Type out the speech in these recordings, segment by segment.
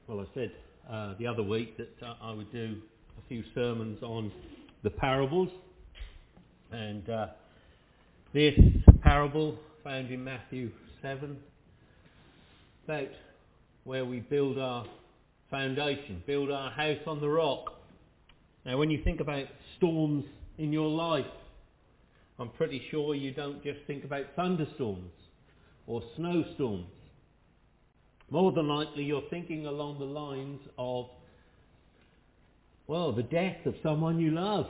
Well, I said the other week that I would do a few sermons on the parables, and this parable found in Matthew 7 about where we build our foundation, build our house on the rock. Now, when you think about storms in your life, I'm pretty sure you don't just think about thunderstorms or snowstorms. More than likely you're thinking along the lines of, well, the death of someone you love,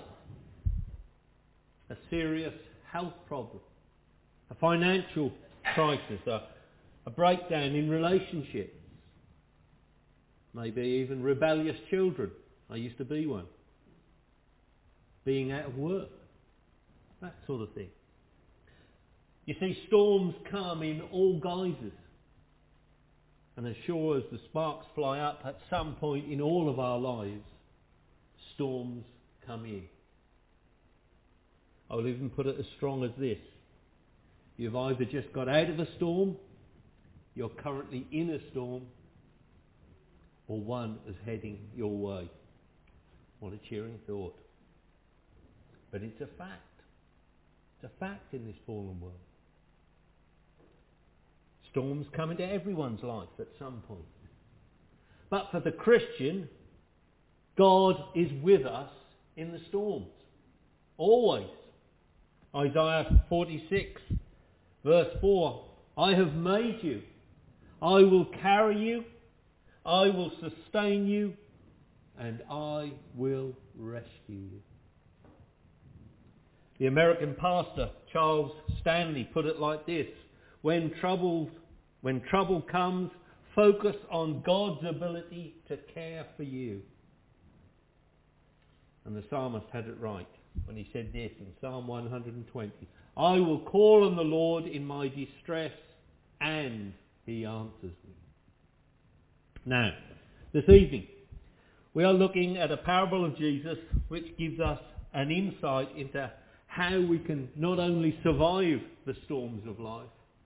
a serious health problem, a financial crisis, a breakdown in relationships, maybe even rebellious children. I used to be one. Being out of work, that sort of thing. You see, storms come in all guises. And as sure as the sparks fly up, at some point in all of our lives, storms come in. I will even put it as strong as this. You've either just got out of a storm, you're currently in a storm, or one is heading your way. What a cheering thought. But it's a fact. It's a fact in this fallen world. Storms come into everyone's life at some point. But for the Christian, God is with us in the storms. Always. Isaiah 46, verse 4. I have made you. I will carry you. I will sustain you. And I will rescue you. The American pastor, Charles Stanley, put it like this. When trouble comes, focus on God's ability to care for you. And the psalmist had it right when he said this in Psalm 120. I will call on the Lord in my distress, and he answers me. Now, this evening, we are looking at a parable of Jesus which gives us an insight into how we can not only survive the storms of life,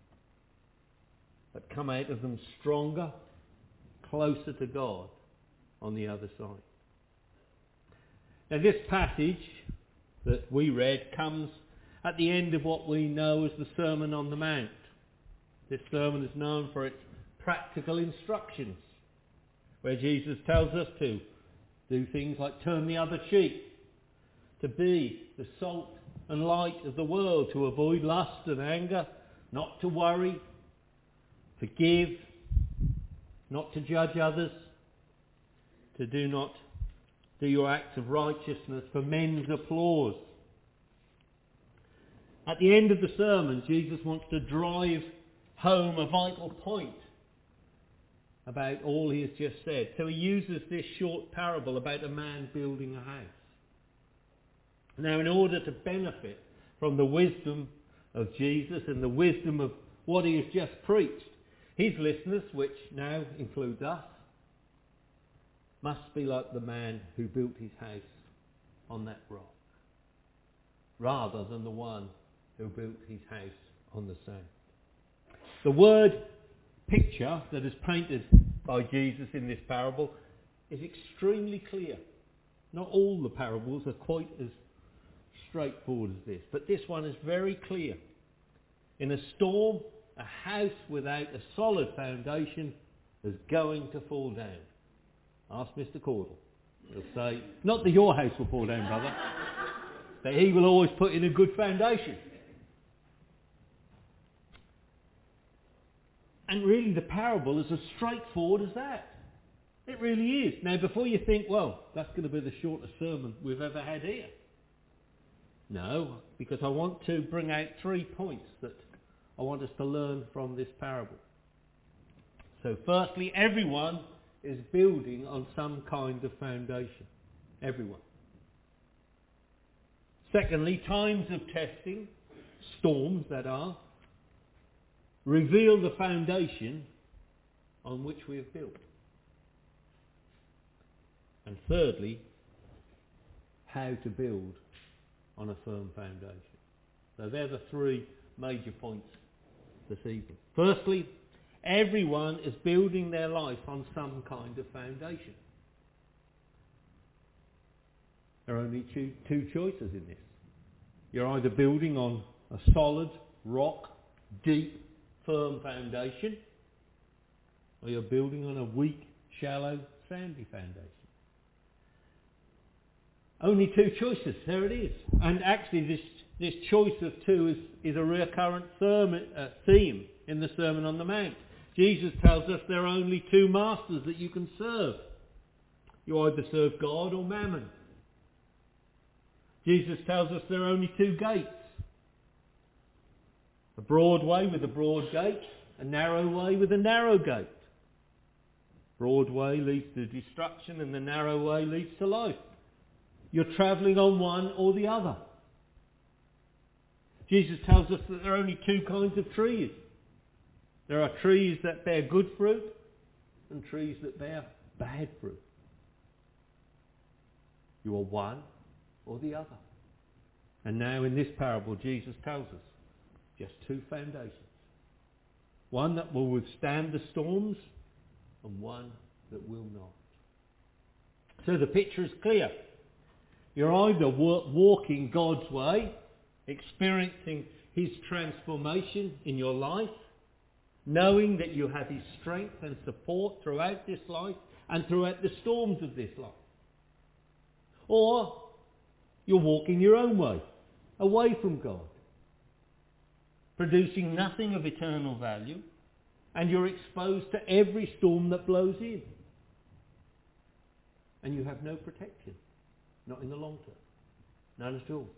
but come out of them stronger, closer to God on the other side. Now, this passage that we read comes at the end of what we know as the Sermon on the Mount. This sermon is known for its practical instructions, where Jesus tells us to do things like turn the other cheek, to be the salt and light of the world, to avoid lust and anger, not to worry, forgive, not to judge others, to do your acts of righteousness for men's applause. At the end of the sermon, Jesus wants to drive home a vital point about all he has just said. So he uses this short parable about a man building a house. Now, in order to benefit from the wisdom of Jesus and the wisdom of what he has just preached, his listeners, which now includes us, must be like the man who built his house on that rock, rather than the one who built his house on the sand. The word picture that is painted by Jesus in this parable is extremely clear. Not all the parables are quite as straightforward as this, but this one is very clear. In a storm, a house without a solid foundation is going to fall down. Ask Mr. Caudle. He'll say, not that your house will fall down, brother, but he will always put in a good foundation. And really the parable is as straightforward as that. It really is. Now, before you think, well, that's going to be the shortest sermon we've ever had here. No, because I want to bring out 3 points that I want us to learn from this parable. So firstly, everyone is building on some kind of foundation. Everyone. Secondly, times of testing, storms that are, reveal the foundation on which we have built. And thirdly, how to build on a firm foundation. So they're the 3 major points this evening. Firstly, everyone is building their life on some kind of foundation. There are only two choices in this. You're either building on a solid, rock, deep, firm foundation, or you're building on a weak, shallow, sandy foundation. Only two choices, there it is. And actually this choice of two is a recurrent theme in the Sermon on the Mount. Jesus tells us there are only two masters that you can serve. You either serve God or Mammon. Jesus tells us there are only two gates. A broad way with a broad gate, a narrow way with a narrow gate. Broad way leads to destruction and the narrow way leads to life. You're travelling on one or the other. Jesus tells us that there are only two kinds of trees. There are trees that bear good fruit and trees that bear bad fruit. You are one or the other. And now in this parable Jesus tells us just two foundations. One that will withstand the storms and one that will not. So the picture is clear. You're either walking God's way, experiencing His transformation in your life, knowing that you have His strength and support throughout this life and throughout the storms of this life. Or you're walking your own way, away from God, producing nothing of eternal value, and you're exposed to every storm that blows in. And you have no protection, not in the long term, none at all.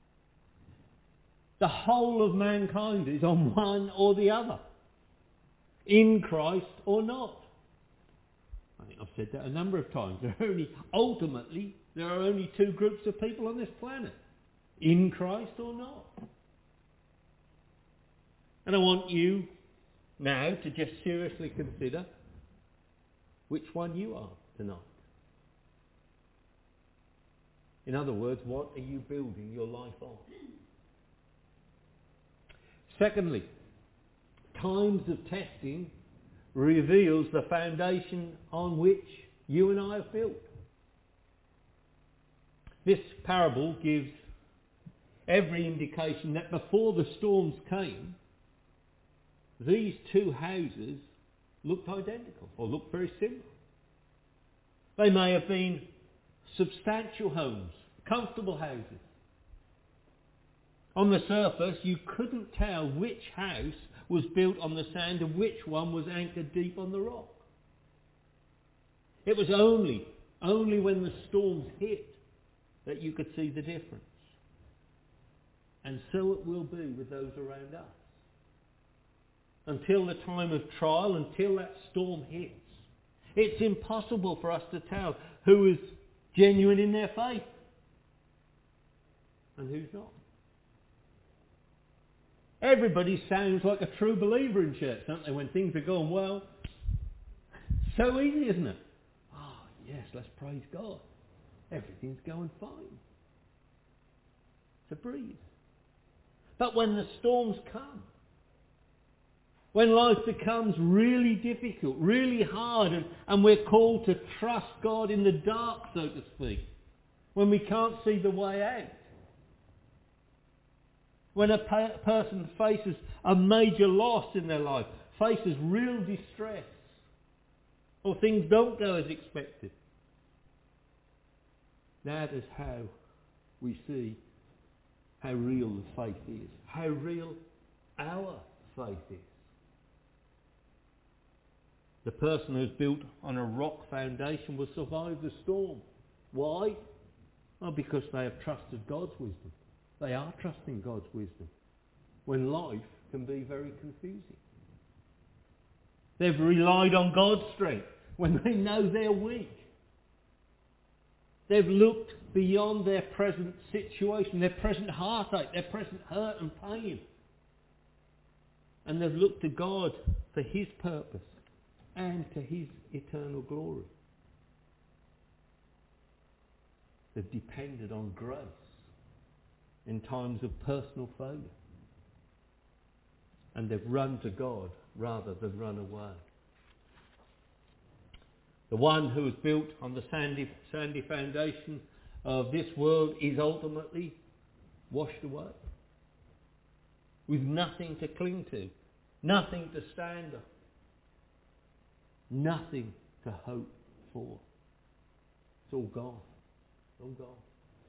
The whole of mankind is on one or the other, in Christ or not. I think I've said that a number of times. Ultimately, there are only two groups of people on this planet, in Christ or not. And I want you now to just seriously consider which one you are tonight. In other words, what are you building your life on? Secondly, times of testing reveals the foundation on which you and I have built. This parable gives every indication that before the storms came, these two houses looked identical, or looked very similar. They may have been substantial homes, comfortable houses. On the surface, you couldn't tell which house was built on the sand and which one was anchored deep on the rock. It was only when the storms hit that you could see the difference. And so it will be with those around us. Until the time of trial, until that storm hits, it's impossible for us to tell who is genuine in their faith and who's not. Everybody sounds like a true believer in church, don't they, when things are going well? So easy, isn't it? Oh, yes, let's praise God. Everything's going fine. It's a breeze. But when the storms come, when life becomes really difficult, really hard, and we're called to trust God in the dark, so to speak, when we can't see the way out, when a person faces a major loss in their life, faces real distress, or things don't go as expected, that is how we see how real the faith is, how real our faith is. The person who's built on a rock foundation will survive the storm. Why? Well, because they have trusted God's wisdom. They are trusting God's wisdom when life can be very confusing. They've relied on God's strength when they know they're weak. They've looked beyond their present situation, their present heartache, their present hurt and pain. And they've looked to God for His purpose and to His eternal glory. They've depended on grace in times of personal failure. And they've run to God rather than run away. The one who is built on the sandy foundation of this world is ultimately washed away, with nothing to cling to, nothing to stand on, nothing to hope for. It's all gone. It's all gone.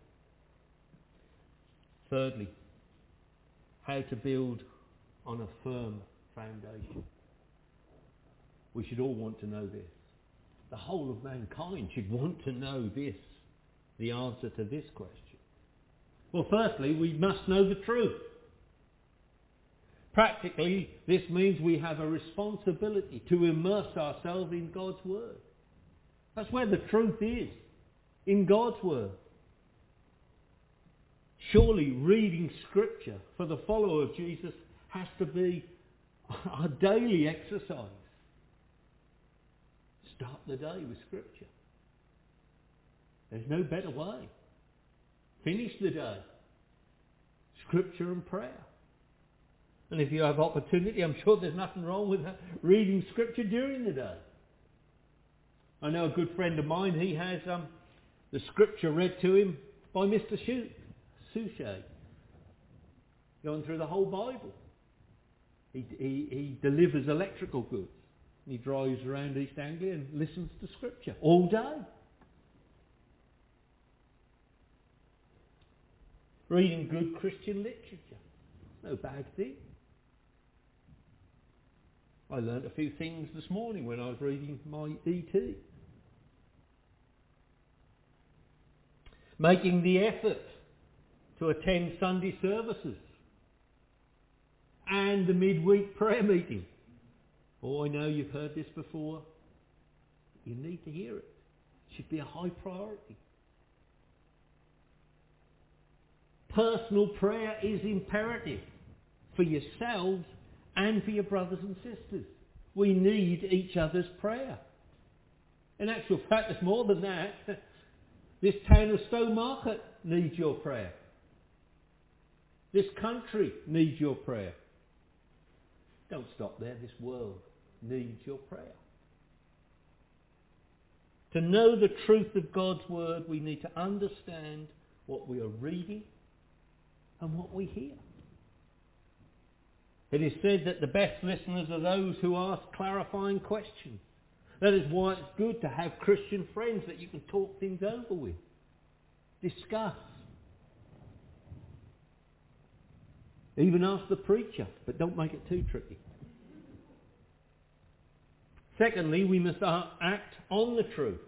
Thirdly, how to build on a firm foundation. We should all want to know this. The whole of mankind should want to know this, the answer to this question. Well, firstly, we must know the truth. Practically, this means we have a responsibility to immerse ourselves in God's Word. That's where the truth is, in God's Word. Surely reading Scripture for the follower of Jesus has to be a daily exercise. Start the day with Scripture. There's no better way. Finish the day. Scripture and prayer. And if you have opportunity, I'm sure there's nothing wrong with reading Scripture during the day. I know a good friend of mine, he has the Scripture read to him by Mr. Suchet, going through the whole Bible. He delivers electrical goods. He drives around East Anglia and listens to Scripture all day. Reading good Christian literature. No bad thing. I learnt a few things this morning when I was reading my ET. Making the effort to attend Sunday services and the midweek prayer meeting. Oh, I know you've heard this before. You need to hear it. It should be a high priority. Personal prayer is imperative for yourselves and for your brothers and sisters. We need each other's prayer. In actual fact, there's more than that. This town of Stowmarket needs your prayer. This country needs your prayer. Don't stop there. This world needs your prayer. To know the truth of God's Word, we need to understand what we are reading and what we hear. It is said that the best listeners are those who ask clarifying questions. That is why it's good to have Christian friends that you can talk things over with, discuss. Even ask the preacher, but don't make it too tricky. Secondly, we must act on the truth.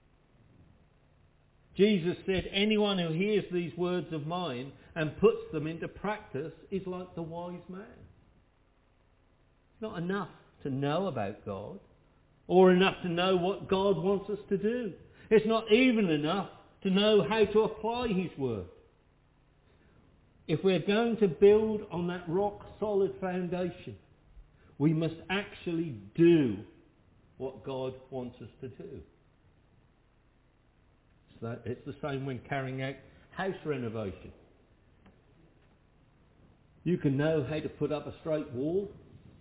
Jesus said, anyone who hears these words of mine and puts them into practice is like the wise man. It's not enough to know about God or enough to know what God wants us to do. It's not even enough to know how to apply His word. If we're going to build on that rock-solid foundation, we must actually do what God wants us to do. So it's the same when carrying out house renovation. You can know how to put up a straight wall.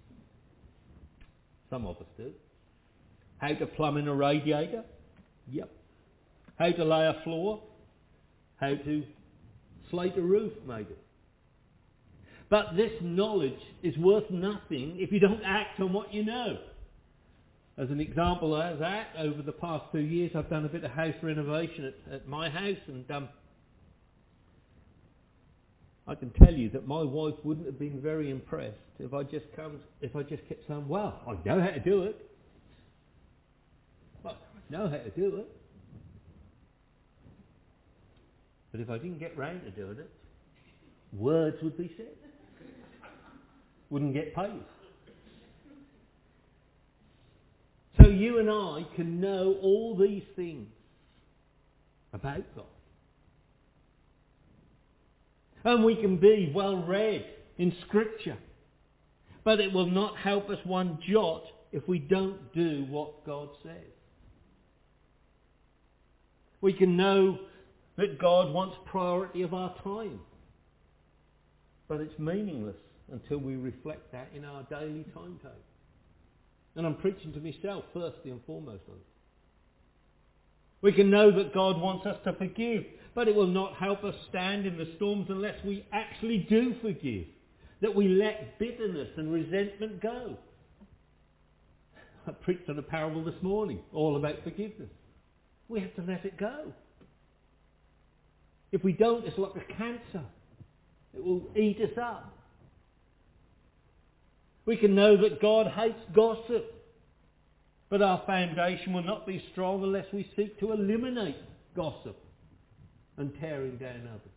Some of us do. How to plumb in a radiator. Yep. How to lay a floor. How to slate a roof, maybe. But this knowledge is worth nothing if you don't act on what you know. As an example of that, over the past 2 years I've done a bit of house renovation at my house, and I can tell you that my wife wouldn't have been very impressed if I just kept saying, well, I know how to do it. Well, I know how to do it. But if I didn't get round to doing it, words would be said. Wouldn't get paid. So you and I can know all these things about God. And we can be well read in Scripture. But it will not help us one jot if we don't do what God says. We can know that God wants priority of our time. But it's meaningless until we reflect that in our daily timetable. And I'm preaching to myself firstly and foremost on it. We can know that God wants us to forgive, but it will not help us stand in the storms unless we actually do forgive. That we let bitterness and resentment go. I preached on a parable this morning, all about forgiveness. We have to let it go. If we don't, it's like a cancer. It will eat us up. We can know that God hates gossip. But our foundation will not be strong unless we seek to eliminate gossip and tearing down others.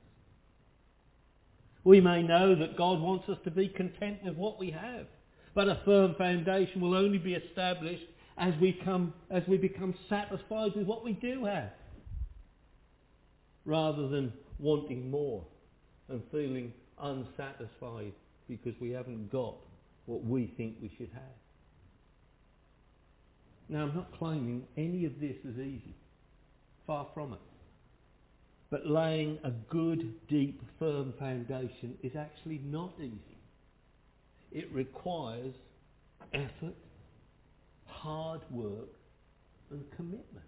We may know that God wants us to be content with what we have. But a firm foundation will only be established as we become satisfied with what we do have, rather than wanting more and feeling unsatisfied because we haven't got what we think we should have. Now, I'm not claiming any of this is easy. Far from it. But laying a good, deep, firm foundation is actually not easy. It requires effort, hard work, and commitment.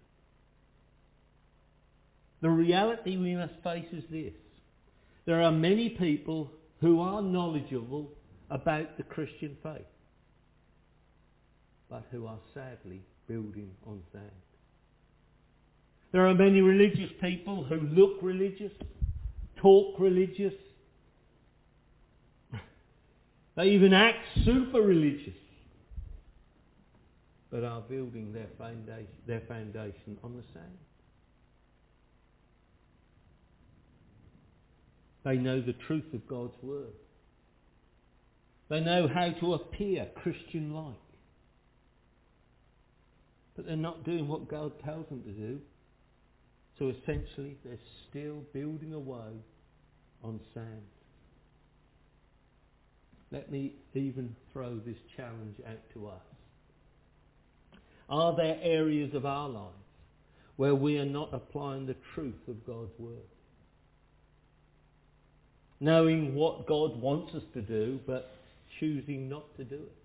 The reality we must face is this. There are many people who are knowledgeable about the Christian faith, but who are sadly building on sand. There are many religious people who look religious, talk religious, they even act super religious, but are building their foundation on the sand. They know the truth of God's word. They know how to appear Christian-like. But they're not doing what God tells them to do. So essentially, they're still building away on sand. Let me even throw this challenge out to us. Are there areas of our lives where we are not applying the truth of God's word? Knowing what God wants us to do, but choosing not to do it.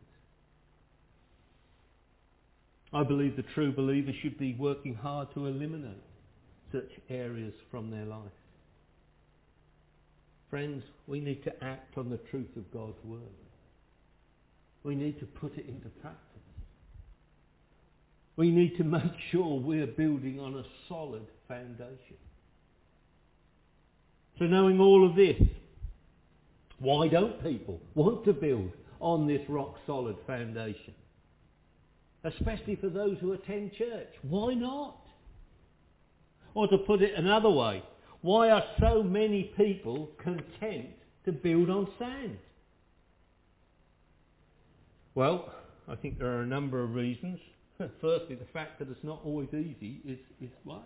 I believe the true believer should be working hard to eliminate such areas from their life. Friends, we need to act on the truth of God's word. We need to put it into practice. We need to make sure we're building on a solid foundation. So knowing all of this, why don't people want to build on this rock-solid foundation? Especially for those who attend church. Why not? Or to put it another way, why are so many people content to build on sand? Well, I think there are a number of reasons. Firstly, the fact that it's not always easy is one.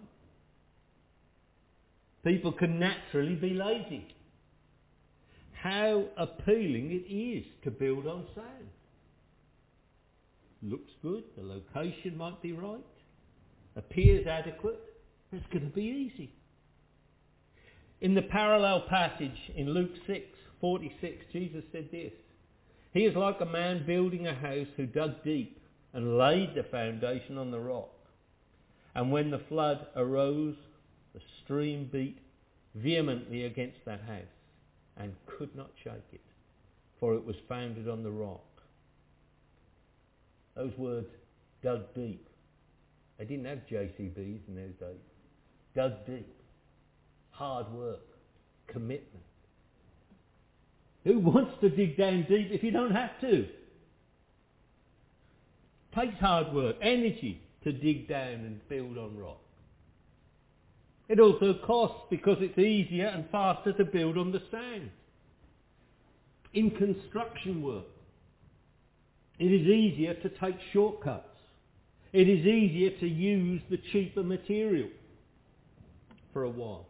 People can naturally be lazy. How appealing it is to build on sand. Looks good, the location might be right, appears adequate, it's going to be easy. In the parallel passage in Luke 6:46, Jesus said this: "He is like a man building a house who dug deep and laid the foundation on the rock. And when the flood arose, the stream beat vehemently against that house and could not shake it, for it was founded on the rock." Those words, dug deep. They didn't have JCBs in those days. Dug deep. Hard work. Commitment. Who wants to dig down deep if you don't have to? Takes hard work, energy to dig down and build on rock. It also costs because it's easier and faster to build on the sand. In construction work, it is easier to take shortcuts. It is easier to use the cheaper material for a while.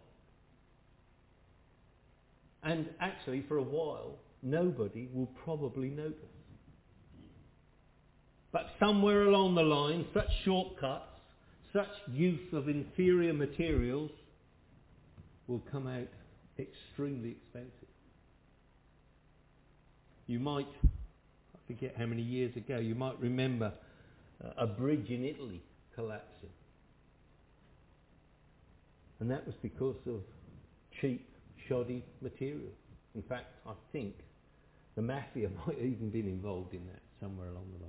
And actually, for a while, nobody will probably notice. But somewhere along the line, such shortcuts, such use of inferior materials will come out extremely expensive. You might, I forget how many years ago, you might remember a bridge in Italy collapsing. And that was because of cheap, shoddy material. In fact, I think the mafia might have even been involved in that somewhere along the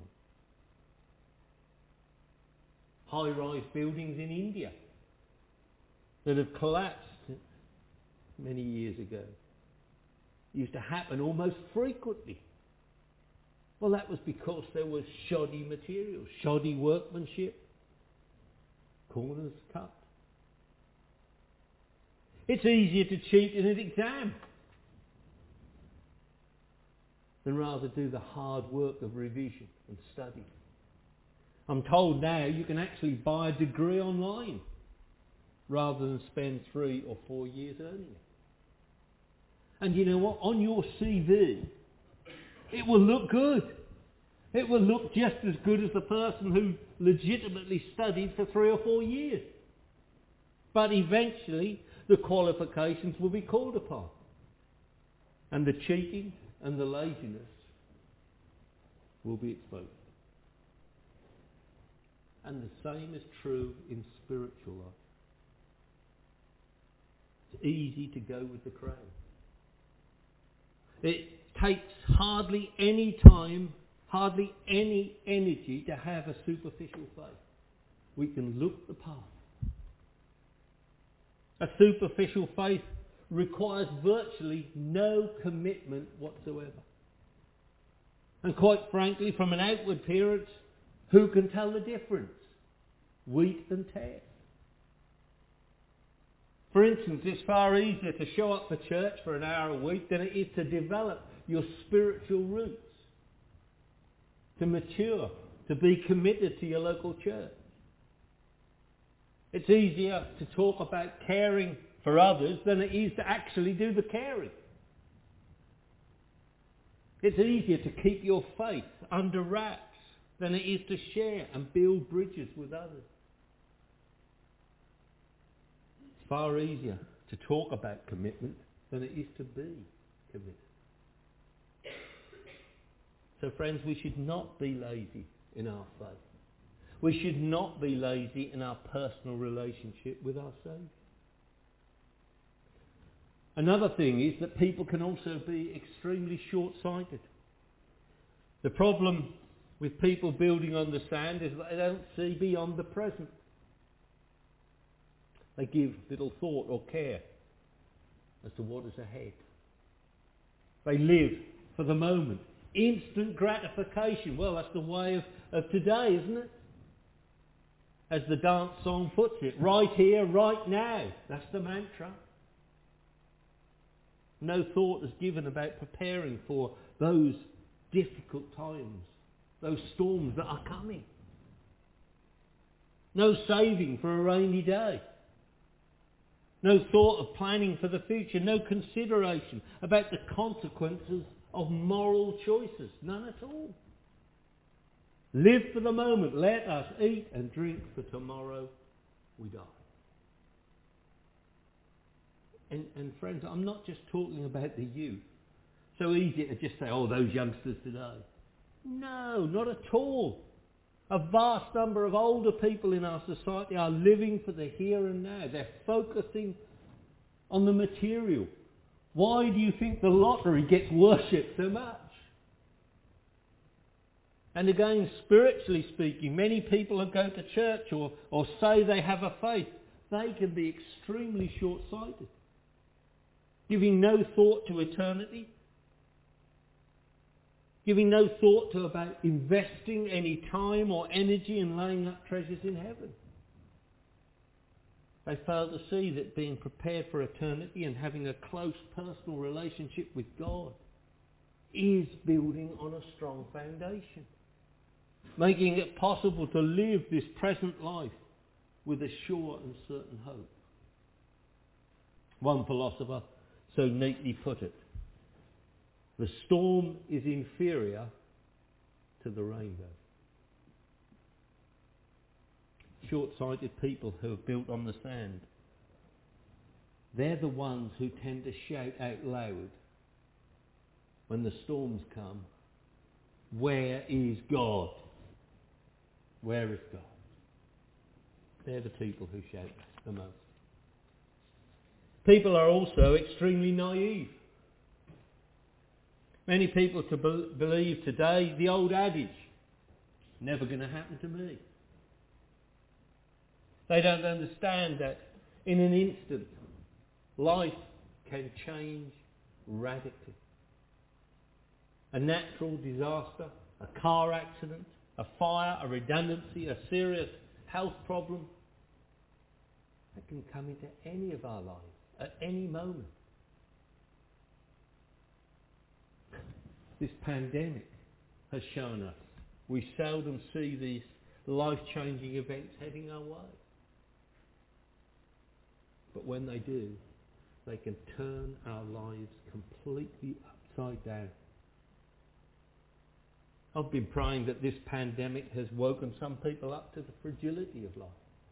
line. High-rise buildings in India that have collapsed many years ago. Used to happen almost frequently. Well, that was because there was shoddy materials, shoddy workmanship, corners cut. It's easier to cheat in an exam than rather do the hard work of revision and study. I'm told now you can actually buy a degree online rather than spend 3 or 4 years earning it. And you know what? On your CV, it will look good. It will look just as good as the person who legitimately studied for 3 or 4 years. But eventually, the qualifications will be called upon. And the cheating and the laziness will be exposed. And the same is true in spiritual life. It's easy to go with the crowd. It takes hardly any time, hardly any energy to have a superficial faith. We can look the part. A superficial faith requires virtually no commitment whatsoever. And quite frankly, from an outward appearance, who can tell the difference? Wheat and tare. For instance, it's far easier to show up for church for an hour a week than it is to develop your spiritual roots, to mature, to be committed to your local church. It's easier to talk about caring for others than it is to actually do the caring. It's easier to keep your faith under wraps than it is to share and build bridges with others. It's far easier to talk about commitment than it is to be committed. So friends, we should not be lazy in our faith. We should not be lazy in our personal relationship with our Saviour. Another thing is that people can also be extremely short-sighted. The problem with people building on the sand is that they don't see beyond the present. They give little thought or care as to what is ahead. They live for the moment. Instant gratification. Well, that's the way of today, isn't it? As the dance song puts it, right here, right now. That's the mantra. No thought is given about preparing for those difficult times, those storms that are coming. No saving for a rainy day. No thought of planning for the future. No consideration about the consequences of moral choices. None at all. Live for the moment. Let us eat and drink, for tomorrow we die. And friends, I'm not just talking about the youth. So easy to just say, oh, those youngsters today. No, not at all. A vast number of older people in our society are living for the here and now. They're focusing on the material. Why do you think the lottery gets worshipped so much? And again, spiritually speaking, many people who go to church or say they have a faith, they can be extremely short-sighted, giving no thought to eternity, giving no thought to about investing any time or energy in laying up treasures in heaven. They fail to see that being prepared for eternity and having a close personal relationship with God is building on a strong foundation, making it possible to live this present life with a sure and certain hope. One philosopher so neatly put it, the storm is inferior to the rainbow. Short-sighted people who have built on the sand, they're the ones who tend to shout out loud when the storms come, where is God? Where is God? They're the people who shout the most. People are also extremely naive. Many people believe today the old adage, never going to happen to me. They don't understand that in an instant, life can change radically. A natural disaster, a car accident, a fire, a redundancy, a serious health problem, that can come into any of our lives at any moment. This pandemic has shown us we seldom see these life-changing events heading our way. But when they do, they can turn our lives completely upside down. I've been praying that this pandemic has woken some people up to the fragility of life.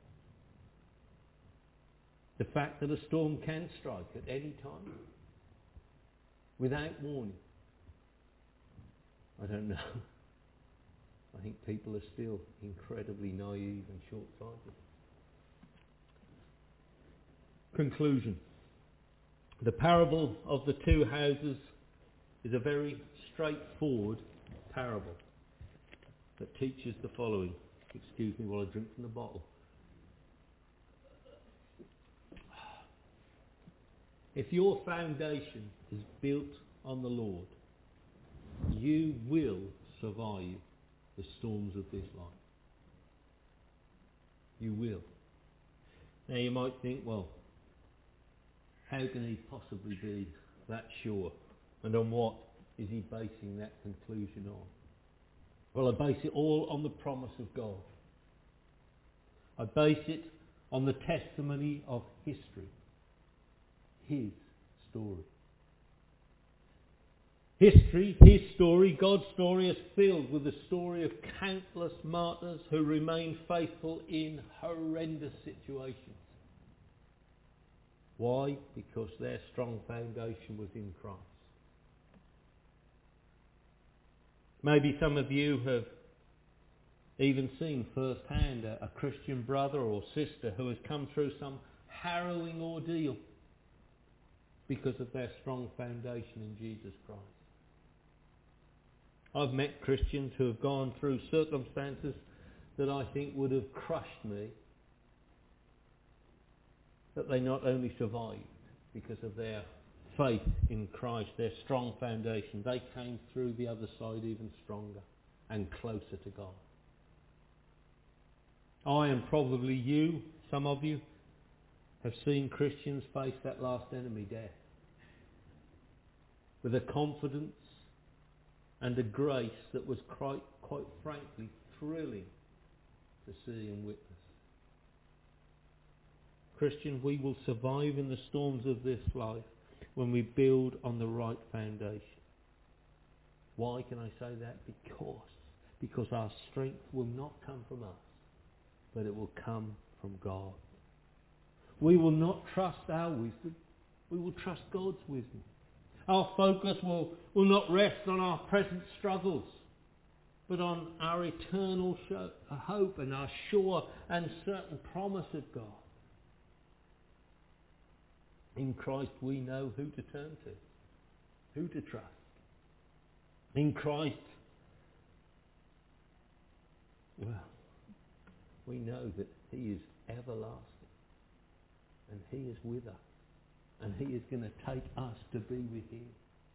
The fact that a storm can strike at any time, without warning. I don't know. I think people are still incredibly naive and short-sighted. Conclusion. The parable of the two houses is a very straightforward parable that teaches the following. Excuse me while I drink from the bottle. If your foundation is built on the Lord, you will survive the storms of this life. You will. Now you might think, well, how can he possibly be that sure? And on what is he basing that conclusion on? Well, I base it all on the promise of God. I base it on the testimony of history. His story. History, his story, God's story is filled with the story of countless martyrs who remain faithful in horrendous situations. Why? Because their strong foundation was in Christ. Maybe some of you have even seen firsthand a Christian brother or sister who has come through some harrowing ordeal because of their strong foundation in Jesus Christ. I've met Christians who have gone through circumstances that I think would have crushed me, that they not only survived because of their faith in Christ, their strong foundation, they came through the other side even stronger and closer to God. I and probably you, some of you, have seen Christians face that last enemy, death, with a confidence and a grace that was quite frankly thrilling to see and witness. Christian, we will survive in the storms of this life when we build on the right foundation. Why can I say that? Because our strength will not come from us, but it will come from God. We will not trust our wisdom. We will trust God's wisdom. Our focus will not rest on our present struggles, but on our eternal hope and our sure and certain promise of God. In Christ we know who to turn to, who to trust. In Christ, well, we know that he is everlasting and he is with us and he is going to take us to be with him.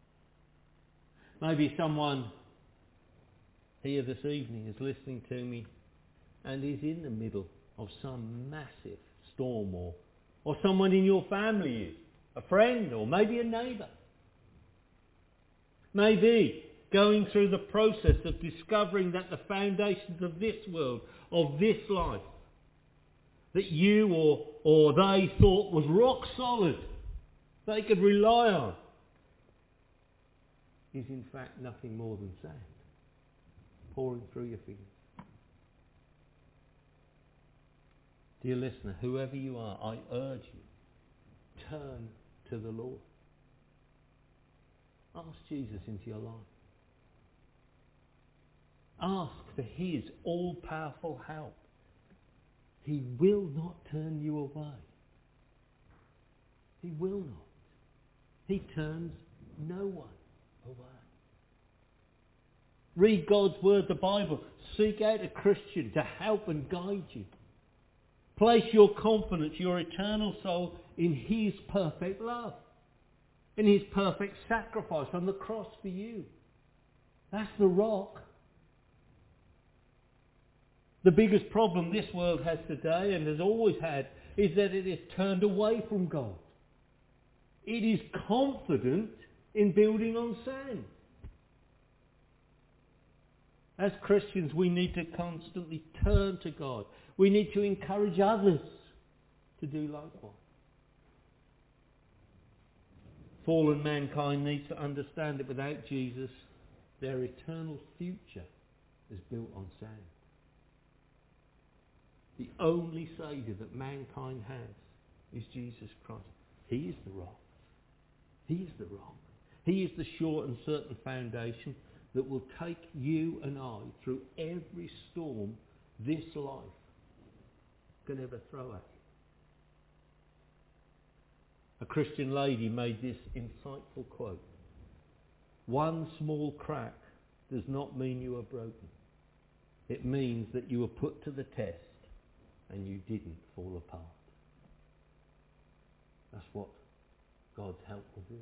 Maybe someone here this evening is listening to me and is in the middle of some massive storm, or someone in your family is, a friend or maybe a neighbour. Maybe going through the process of discovering that the foundations of this world, of this life, that you or they thought was rock solid, they could rely on, is in fact nothing more than sand pouring through your fingers. Dear listener, whoever you are, I urge you, turn to the Lord. Ask Jesus into your life. Ask for his all-powerful help. He will not turn you away. He will not. He turns no one away. Read God's word, the Bible. Seek out a Christian to help and guide you. Place your confidence, your eternal soul, in his perfect love, in his perfect sacrifice on the cross for you. That's the rock. The biggest problem this world has today, and has always had, is that it is turned away from God. It is confident in building on sand. As Christians, we need to constantly turn to God. We need to encourage others to do likewise. Fallen mankind needs to understand that without Jesus, their eternal future is built on sand. The only Saviour that mankind has is Jesus Christ. He is the rock. He is the rock. He is the sure and certain foundation that will take you and I through every storm this life can ever throw at you. A Christian lady made this insightful quote. One small crack does not mean you are broken. It means that you were put to the test and you didn't fall apart. That's what God's help will do.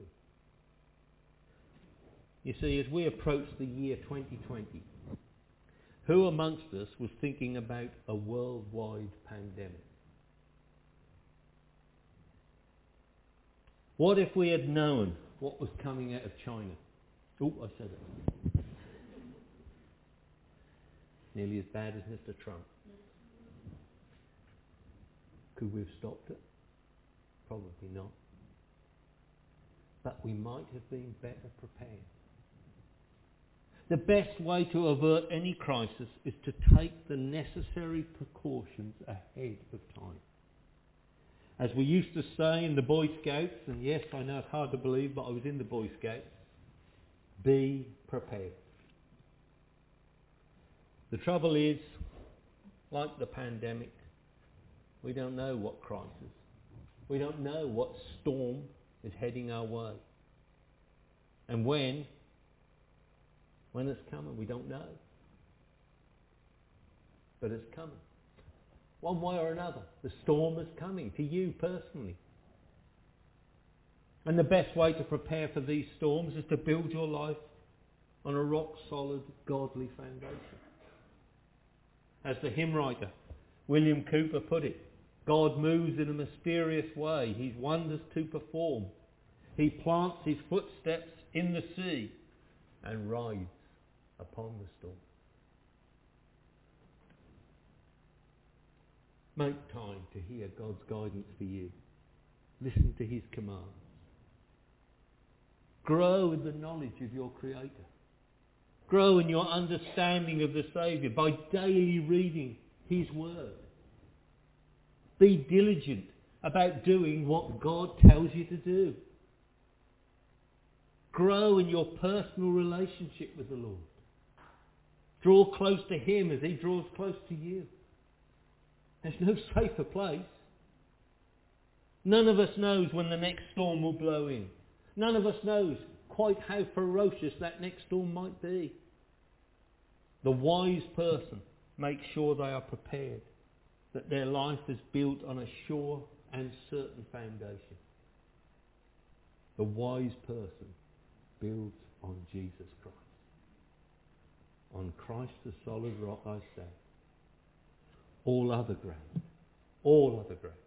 You see, as we approach the year 2020, who amongst us was thinking about a worldwide pandemic? What if we had known what was coming out of China? Oh, I said it. Nearly as bad as Mr. Trump. Could we have stopped it? Probably not. But we might have been better prepared. The best way to avert any crisis is to take the necessary precautions ahead of time. As we used to say in the Boy Scouts, and yes, I know it's hard to believe, but I was in the Boy Scouts, be prepared. The trouble is, like the pandemic, we don't know what crisis, we don't know what storm is heading our way. And when it's coming, we don't know. But it's coming. One way or another, the storm is coming to you personally. And the best way to prepare for these storms is to build your life on a rock-solid, godly foundation. As the hymn writer, William Cooper, put it, God moves in a mysterious way, his wonders to perform. He plants his footsteps in the sea and rides upon the storm. Make time to hear God's guidance for you. Listen to his commands. Grow in the knowledge of your Creator. Grow in your understanding of the Saviour by daily reading his word. Be diligent about doing what God tells you to do. Grow in your personal relationship with the Lord. Draw close to him as he draws close to you. There's no safer place. None of us knows when the next storm will blow in. None of us knows quite how ferocious that next storm might be. The wise person makes sure they are prepared, that their life is built on a sure and certain foundation. The wise person builds on Jesus Christ. On Christ the solid rock I stand. All other ground